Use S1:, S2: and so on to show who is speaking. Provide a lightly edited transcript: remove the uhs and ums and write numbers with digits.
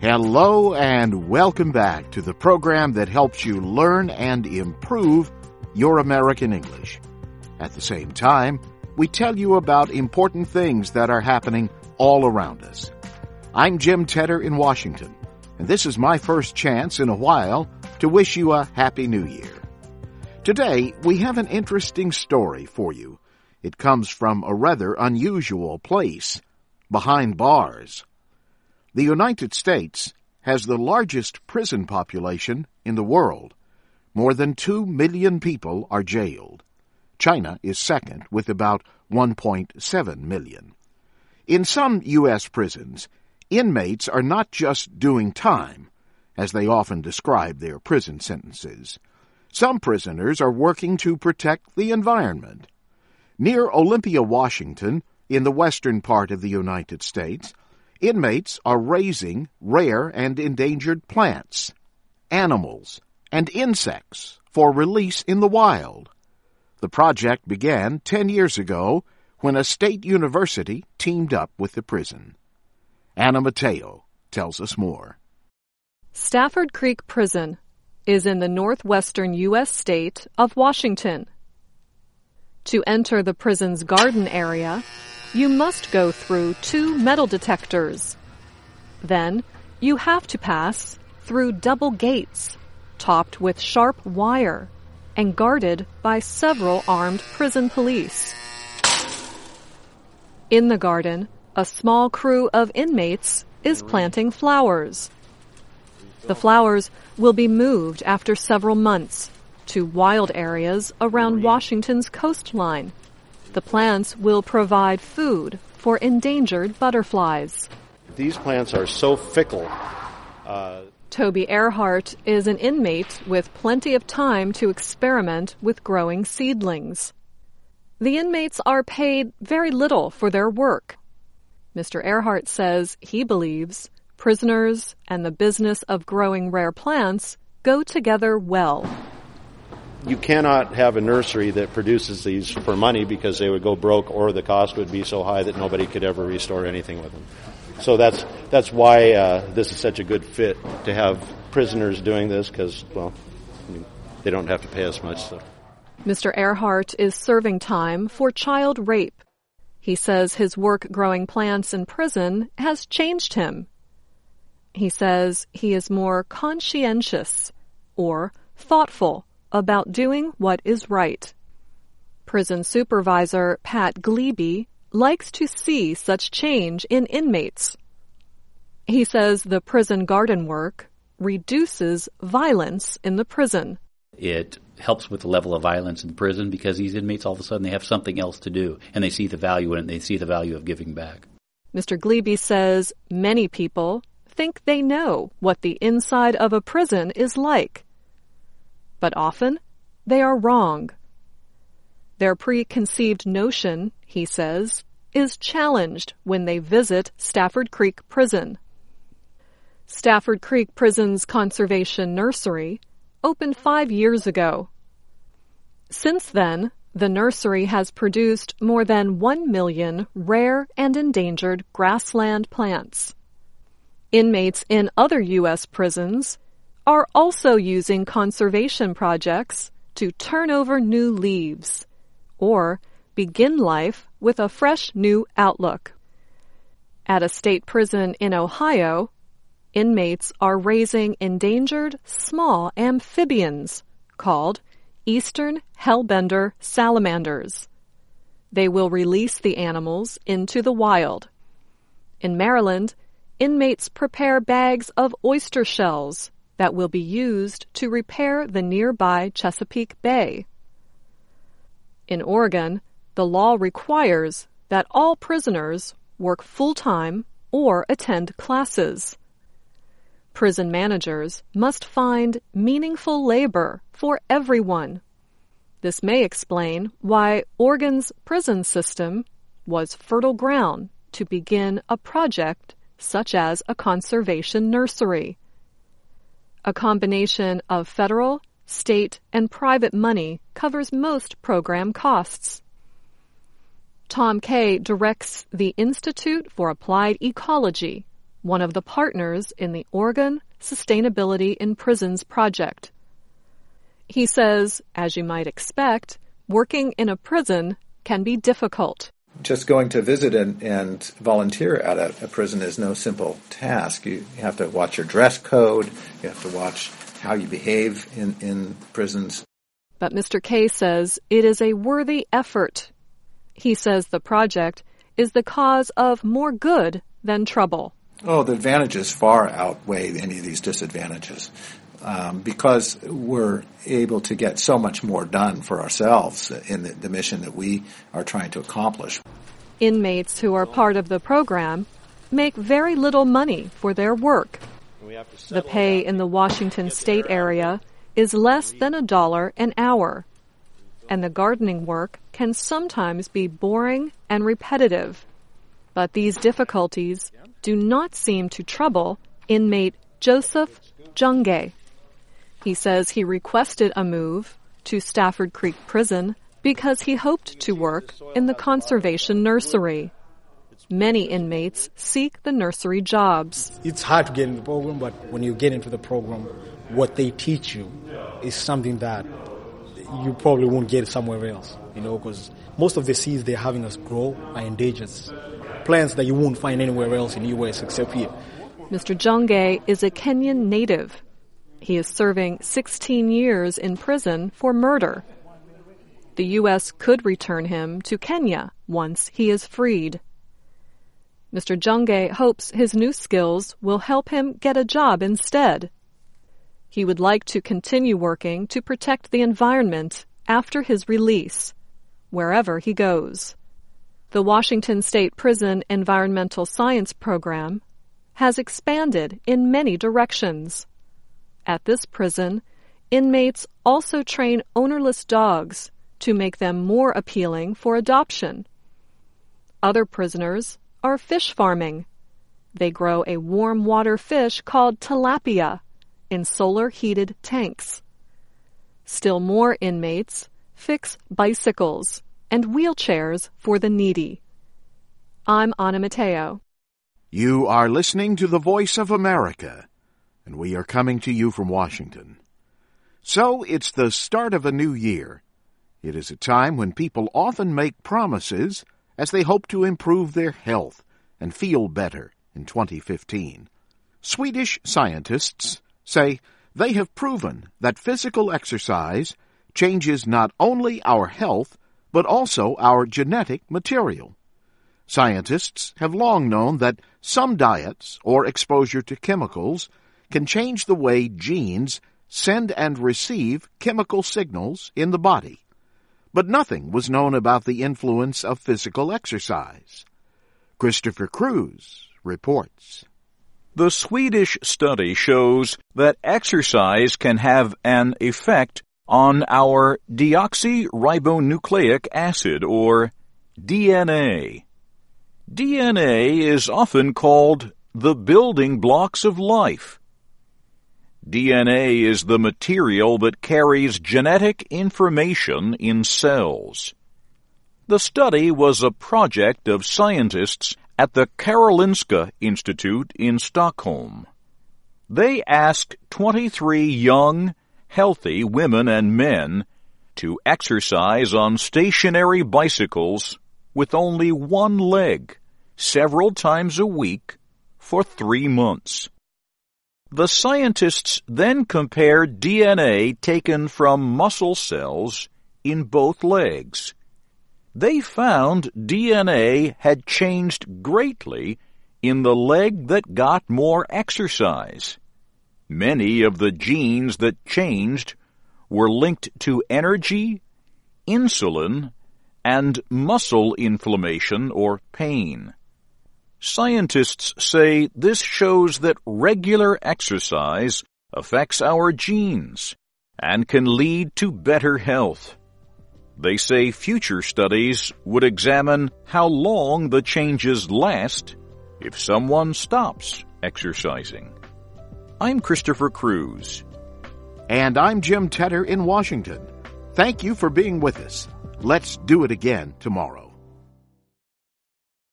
S1: Hello and welcome back to the program that helps you learn and improve your American English. At the same time, we tell you about important things that are happening all around us. I'm Jim Tedder in Washington, and this is my first chance in a while to wish you a Happy New Year. Today, we have an interesting story for you. It comes from a rather unusual place, behind bars. The United States has the largest prison population in the world. More than 2 million people are jailed. China is second with about 1.7 million. In some U.S. prisons, inmates are not just doing time, as they often describe their prison sentences. Some prisoners are working to protect the environment. Near Olympia, Washington, in the western part of the United States, inmates are raising rare and endangered plants, animals, and insects for release in the wild. The project began 10 years ago when a state university teamed up with the prison. Anna Mateo tells us more.
S2: Stafford Creek Prison is in the northwestern U.S. state of Washington. To enter the prison's garden area, you must go through 2 metal detectors. Then, you have to pass through double gates, topped with sharp wire, and guarded by several armed prison police. In the garden, a small crew of inmates is planting flowers. The flowers will be moved after several months to wild areas around Washington's coastline. The plants will provide food for endangered butterflies.
S3: These plants are so fickle.
S2: Toby Earhart is an inmate with plenty of time to experiment with growing seedlings. The inmates are paid very little for their work. Mr. Earhart says he believes prisoners and the business of growing rare plants go together well.
S3: You cannot have a nursery that produces these for money because they would go broke or the cost would be so high that nobody could ever restore anything with them. So that's why this is such a good fit to have prisoners doing this because, they don't have to pay us much. So.
S2: Mr. Earhart is serving time for child rape. He says his work growing plants in prison has changed him. He says he is more conscientious or thoughtful about doing what is right. Prison supervisor Pat Glebe likes to see such change in inmates. He says the prison garden work reduces violence in the prison.
S4: It helps with the level of violence in prison because these inmates all of a sudden they have something else to do and they see the value in it and they see the value of giving back.
S2: Mr. Glebe says many people think they know what the inside of a prison is like. But often, they are wrong. Their preconceived notion, he says, is challenged when they visit Stafford Creek Prison. Stafford Creek Prison's Conservation Nursery opened 5 years ago. Since then, the nursery has produced more than 1 million rare and endangered grassland plants. Inmates in other U.S. prisons are also using conservation projects to turn over new leaves or begin life with a fresh new outlook. At a state prison in Ohio, inmates are raising endangered small amphibians called eastern hellbender salamanders. They will release the animals into the wild. In Maryland, inmates prepare bags of oyster shells that will be used to repair the nearby Chesapeake Bay. In Oregon, the law requires that all prisoners work full-time or attend classes. Prison managers must find meaningful labor for everyone. This may explain why Oregon's prison system was fertile ground to begin a project such as a conservation nursery. A combination of federal, state, and private money covers most program costs. Tom Kay directs the Institute for Applied Ecology, one of the partners in the Oregon Sustainability in Prisons project. He says, as you might expect, working in a prison can be difficult.
S5: Just going to visit and volunteer at a prison is no simple task. You have to watch your dress code. You have to watch how you behave in prisons.
S2: But Mr. K says it is a worthy effort. He says the project is the cause of more good than trouble.
S5: Oh, the advantages far outweigh any of these disadvantages. Because we're able to get so much more done for ourselves in the mission that we are trying to accomplish.
S2: Inmates who are part of the program make very little money for their work. The pay in the Washington state area is less than $1 an hour, and the gardening work can sometimes be boring and repetitive. But these difficulties do not seem to trouble inmate Joseph Junge. He says he requested a move to Stafford Creek Prison because he hoped to work in the conservation nursery. Many inmates seek the nursery jobs.
S6: It's hard to get into the program, but when you get into the program, what they teach you is something that you probably won't get somewhere else, because most of the seeds they're having us grow are endangered plants that you won't find anywhere else in the U.S. except here.
S2: Mr. Junge is a Kenyan native. He is serving 16 years in prison for murder. The U.S. could return him to Kenya once he is freed. Mr. Junge hopes his new skills will help him get a job instead. He would like to continue working to protect the environment after his release, wherever he goes. The Washington State Prison Environmental Science Program has expanded in many directions. At this prison, inmates also train ownerless dogs to make them more appealing for adoption. Other prisoners are fish farming. They grow a warm water fish called tilapia in solar-heated tanks. Still more inmates fix bicycles and wheelchairs for the needy. I'm Ana Mateo.
S1: You are listening to the Voice of America, and we are coming to you from Washington. So it's the start of a new year. It is a time when people often make promises as they hope to improve their health and feel better in 2015. Swedish scientists say they have proven that physical exercise changes not only our health, but also our genetic material. Scientists have long known that some diets or exposure to chemicals can change the way genes send and receive chemical signals in the body. But nothing was known about the influence of physical exercise. Christopher Cruz reports.
S7: The Swedish study shows that exercise can have an effect on our deoxyribonucleic acid, or DNA. DNA is often called the building blocks of life. DNA is the material that carries genetic information in cells. The study was a project of scientists at the Karolinska Institute in Stockholm. They asked 23 young, healthy women and men to exercise on stationary bicycles with only one leg several times a week for 3 months. The scientists then compared DNA taken from muscle cells in both legs. They found DNA had changed greatly in the leg that got more exercise. Many of the genes that changed were linked to energy, insulin, and muscle inflammation or pain. Scientists say this shows that regular exercise affects our genes and can lead to better health. They say future studies would examine how long the changes last if someone stops exercising. I'm Christopher Cruz.
S1: And I'm Jim Tedder in Washington. Thank you for being with us. Let's do it again tomorrow.